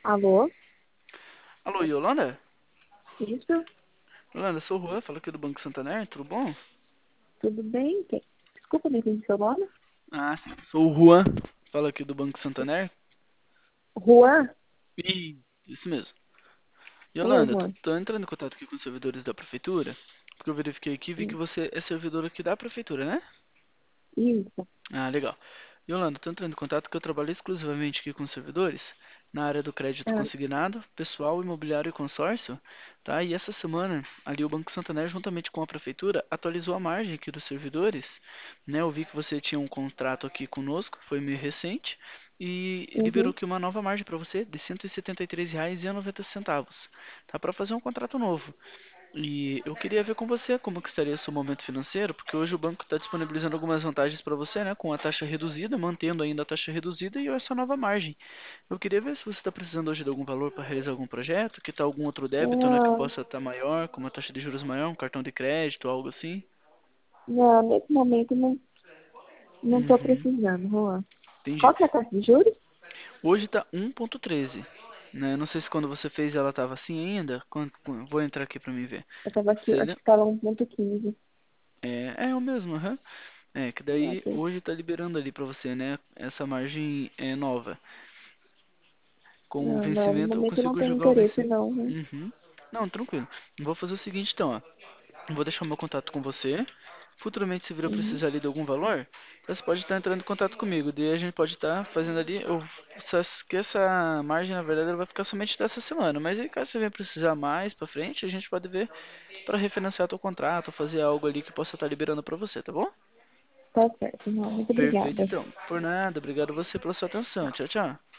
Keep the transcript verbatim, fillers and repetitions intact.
Alô? Alô, Yolanda? Isso? Yolanda, sou o Juan, falo aqui do Banco Santander, tudo bom? Tudo bem? Que- Desculpa, me entendi seu nome? Ah, sim. Sou o Juan, falo aqui do Banco Santander. Juan? Ih, isso mesmo. Oi, Yolanda, tô, Juan. tô entrando em contato aqui com os servidores da prefeitura, porque eu verifiquei aqui e vi que Sim. você é servidor aqui da prefeitura, né? Isso. Ah, legal. Yolanda, tô entrando em contato porque eu trabalho exclusivamente aqui com servidores na área do crédito Ah, consignado, pessoal, imobiliário e consórcio, tá? E essa semana, ali o Banco Santander, juntamente com a prefeitura, atualizou a margem aqui dos servidores, né? Eu vi que você tinha um contrato aqui conosco, foi meio recente, e liberou uhum. aqui uma nova margem para você de cento e setenta e três reais e noventa centavos, tá? Para fazer um contrato novo. E eu queria ver com você como que estaria seu momento financeiro, porque hoje o banco está disponibilizando algumas vantagens para você, né, com a taxa reduzida, mantendo ainda a taxa reduzida e essa nova margem. Eu queria ver se você está precisando hoje de algum valor para realizar algum projeto, que está algum outro débito, né, que Não, possa estar maior, com uma taxa de juros maior, um cartão de crédito, algo assim. não, nesse momento não, não tô Uhum, precisando, Juan. entendi. Qual que é a taxa de juros? Hoje está um ponto treze, né? Não sei se quando você fez ela estava assim ainda. Quando- vou entrar aqui para me ver. Eu tava aqui, Você acho lembra? que tava um ponto quinze. É, é o mesmo, aham. É, que daí Ok. hoje tá liberando ali pra você, né? Essa margem é nova. Com o Não, não, no vencimento, eu momento eu não consigo tenho jogar o interesse, vencimento. não, Juan. Uhum. Não, tranquilo. Vou fazer o seguinte então, ó. Vou deixar o meu contato com você. Futuramente, se vir eu Uhum. precisar ali de algum valor, você pode estar entrando em contato comigo. Daí a gente pode estar fazendo ali. Eu, só que essa margem, na verdade, ela vai ficar somente dessa semana. Mas aí, caso você venha precisar mais pra frente, a gente pode ver pra refinanciar teu contrato, fazer algo ali que possa estar liberando pra você, tá bom? Tá certo, não. Muito Perfeito, obrigada. então. Por nada, obrigado a você pela sua atenção. Tchau, tchau.